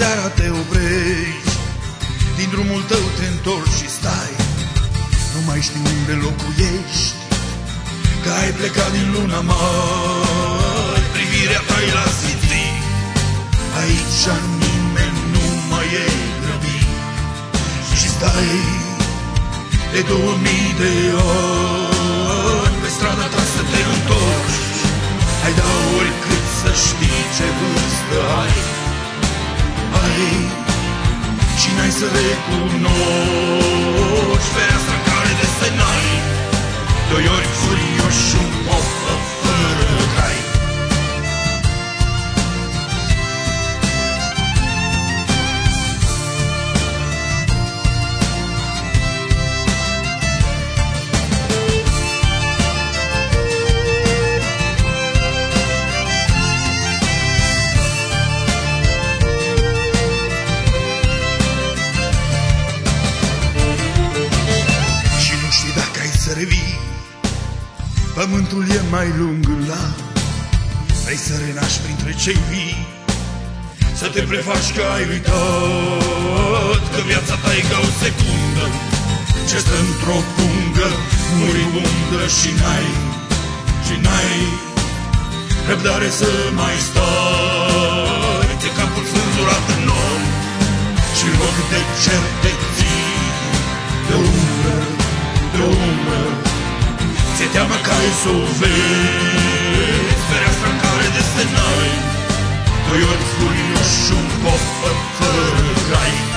seara te oprești, din drumul tău te întorci și stai, nu mai știi unde locuiești, că ai plecat din luna mai. Privirea ta e la City, aici nimeni nu mai e grăbit, și stai de 2000 de ani pe strada ta să te întorci. Ai da oricât să știi ce vârstă ai, și n-ai să recunoști fereastra în care desenai doi ori furioși și un pofă fără cai. Să revii, pământul e mai lung la, vrei să renaști printre cei vii, să te prefaci că ai uitat că viața ta e ca o secundă ce stă într-o pungă muribundă și n-ai răbdare să mai stai. Ți-e capul sânzurat în nori și în loc de cer te ții de umbră, de umbră. Ți-e teamă că ai să o vezi fereastra în care desenai doi ori furioși și un pofă fără cai.